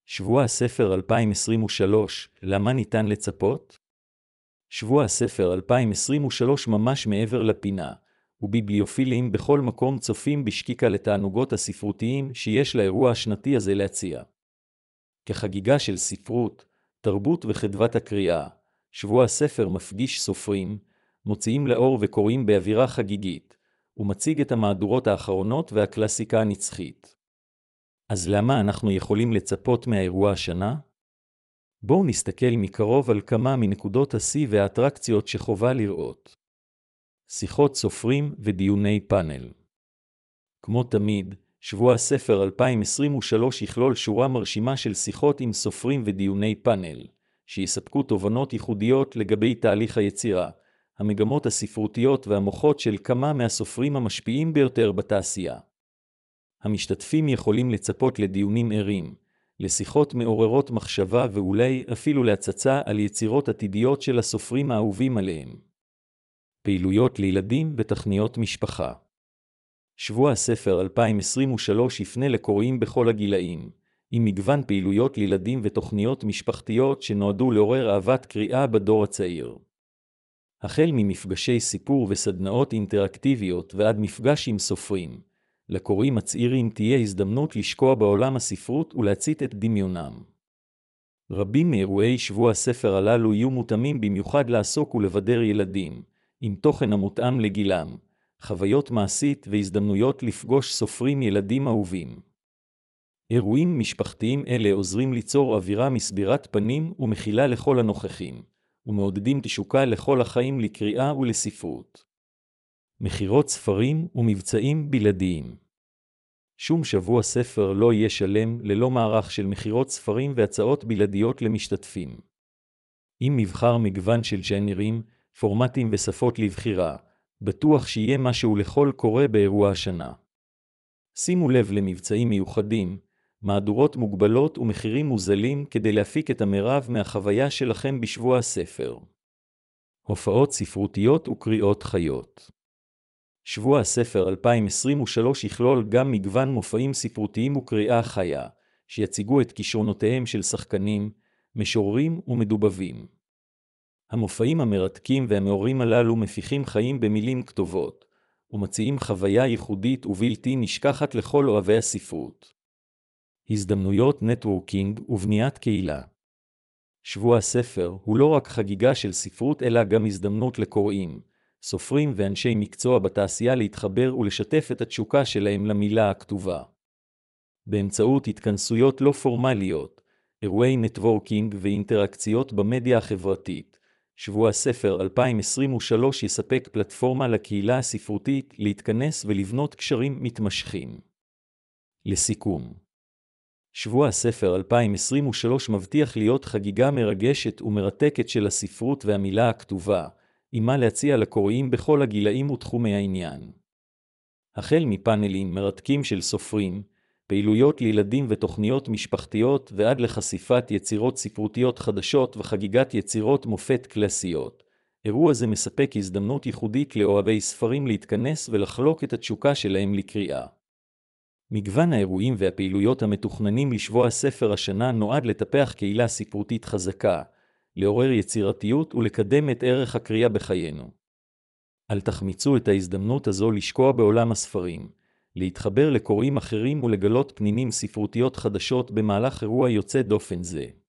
שבוע הספר 2023, למה ניתן לצפות? שבוע הספר 2023 ממש מעבר לפינה, וביבליופילים בכל מקום צופים בשקיקה לתענוגות הספרותיים שיש לאירוע השנתי הזה להציע. כחגיגה של ספרות, תרבות וחדוות הקריאה, שבוע הספר מפגיש סופרים, מוציאים לאור וקוראים באווירה חגיגית, ומציג את המהדורות האחרונות והקלאסיקה הנצחית. אז למה אנחנו יכולים לצפות מהאירוע השנה? בואו נסתכל מקרוב על כמה מנקודות השיא והאטרקציות שחובה לראות. שיחות סופרים ודיוני פאנל. כמו תמיד, שבוע הספר 2023 יכלול שורה מרשימה של שיחות עם סופרים ודיוני פאנל, שיספקו תובנות ייחודיות לגבי תהליך היצירה, המגמות הספרותיות והמוחות של כמה מהסופרים המשפיעים ביותר בתעשייה. המשתתפים יכולים לצפות לדיונים ערים, לשיחות מעוררות מחשבה ואולי אפילו להצצה על יצירות עתידיות של הסופרים האהובים עליהם. פעילויות לילדים ותכניות משפחה. שבוע הספר 2023 יפנה לקוראים בכל הגילאים, עם מגוון פעילויות לילדים ותוכניות משפחתיות שנועדו לעורר אהבת קריאה בדור הצעיר. החל ממפגשי סיפור וסדנאות אינטראקטיביות ועד מפגש עם סופרים, לקוראים הצעירים תהיה הזדמנות לשקוע בעולם הספרות ולהצית את דמיונם. רבים מאירועי שבוע הספר הללו יהיו מותאמים במיוחד לעסוק ולבדר ילדים, עם תוכן המותאם לגילם, חוויות מעשית והזדמנויות לפגוש סופרים ילדים אהובים. אירועים משפחתיים אלה עוזרים ליצור אווירה מסבירת פנים ומכילה לכל הנוכחים, ומעודדים תשוקה לכל החיים לקריאה ולספרות. מחירות ספרים ומבצעים בלעדיים. שום שבוע ספר לא יהיה שלם ללא מערך של מחירות ספרים והצעות בלעדיות למשתתפים. עם מבחר מגוון של ז'אנרים, פורמטים ושפות לבחירה, בטוח שיהיה משהו לכל קורא באירוע השנה. שימו לב למבצעים מיוחדים, מהדורות מוגבלות ומחירים מוזלים כדי להפיק את המרב מהחוויה שלכם בשבוע הספר. הופעות ספרותיות וקריאות חיות. שבוע הספר 2023 יכלול גם מגוון מופעים ספרותיים וקריאה חיה, שיציגו את כישרונותיהם של שחקנים, משוררים ומדובבים. המופעים המרתקים והמעוררים הללו מפיחים חיים במילים כתובות, ומציעים חוויה ייחודית ובלתי נשכחת לכל אוהבי הספרות. הזדמנויות נטוורקינג ובניית קהילה. שבוע הספר הוא לא רק חגיגה של ספרות אלא גם הזדמנות לקוראים, סופרים ואנשי מקצוע בתעשייה להתחבר ולשתף את התשוקה שלהם למילה הכתובה. באמצעות התכנסויות לא פורמליות, אירועי נטוורקינג ואינטראקציות במדיה החברתית, שבוע הספר 2023 יספק פלטפורמה לקהילה הספרותית להתכנס ולבנות קשרים מתמשכים. לסיכום, שבוע הספר 2023 מבטיח להיות חגיגה מרגשת ומרתקת של הספרות והמילה הכתובה, עמה להציע לקוראים בכל הגילאים ותחומי העניין. החל מפאנלים מרתקים של סופרים, פעילויות לילדים ותוכניות משפחתיות ועד לחשיפת יצירות ספרותיות חדשות וחגיגת יצירות מופת קלאסיות, אירוע זה מספק הזדמנות ייחודית לאוהבי ספרים להתכנס ולחלוק את התשוקה שלהם לקריאה. מגוון האירועים והפעילויות המתוכננים לשבוע הספר השנה נועד לטפח קהילה ספרותית חזקה, לעורר יצירתיות ולקדם את ערך הקריאה בחיינו. אל תחמיצו את ההזדמנות הזו לשקוע בעולם הספרים, להתחבר לקוראים אחרים ולגלות פנינים ספרותיות חדשות במהלך אירוע יוצא דופן זה.